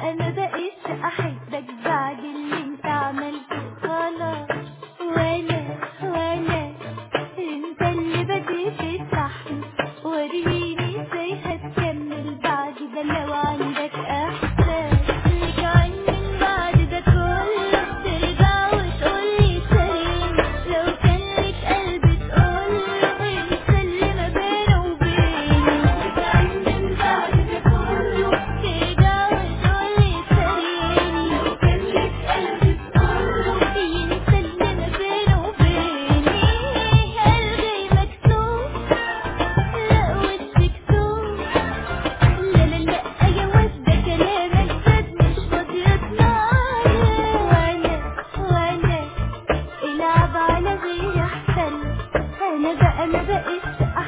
بقى ما بقيتش احبك بعد اللي انت عملته خلاص. ولا انت اللي بديت الصحن، وريني ازاي هتكمل بعد ده لو عندك احساس. رجع من بعد ده كله ترجع وتقولي سليم، لو كان لك قلب تقوله انسى اللي ما بينه وبيني. رجع من بعد ده كله ترجع وتقولي سليم، لو كان لك قلب تقوله ينسى اللي ما بينه وبيني. قلبي مكتوب لا وشك كتوب، لا لا لا يا واد ده كلامك زاد مش فاضية اسمعك. ولا العب على غيري احسن، انا بقى ما بقيتش